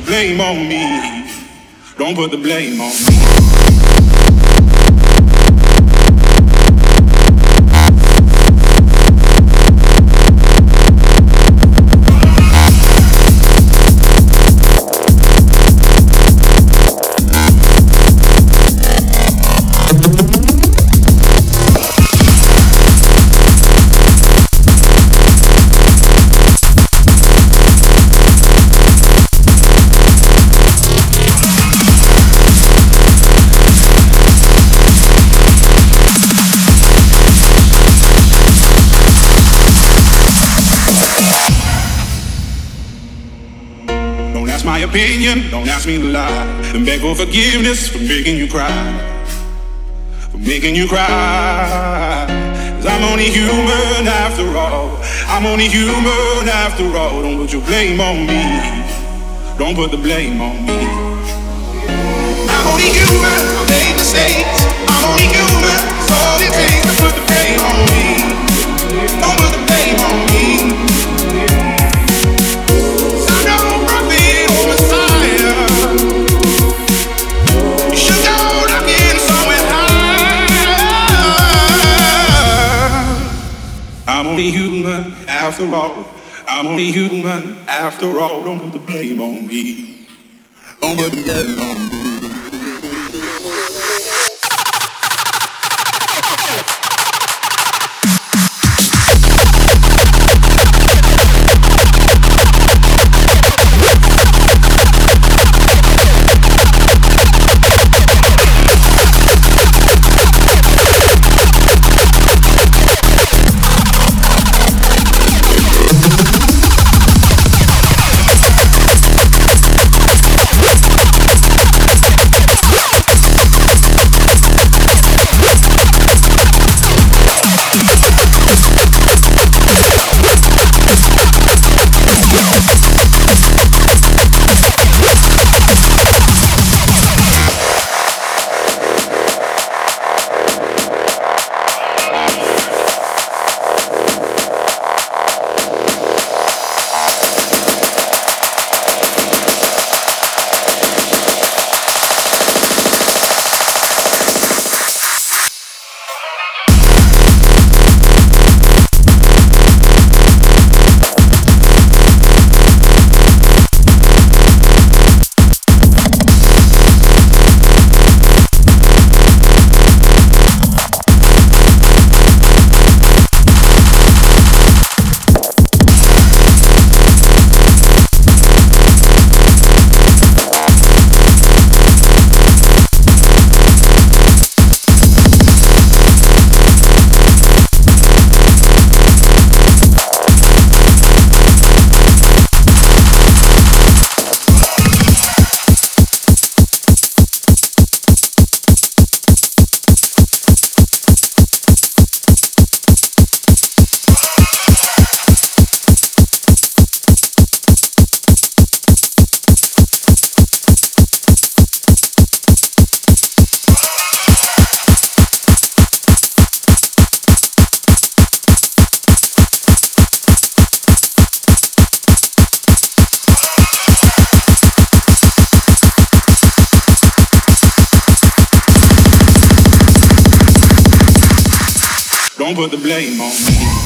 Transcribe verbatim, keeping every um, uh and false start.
blame on me. Don't put the blame on me. My opinion, don't ask me to lie, and beg for forgiveness for making you cry, for making you cry. Cause I'm only human after all. I'm only human after all. Don't put your blame on me. Don't put the blame on me. I'm only human, I make mistakes. I'm only human, it's all it takes to put the blame on me. Don't put the blame on me. I'm only human after all. I'm only human after all. Don't put the blame on me. Don't put the blame on me. Don't put the blame on me.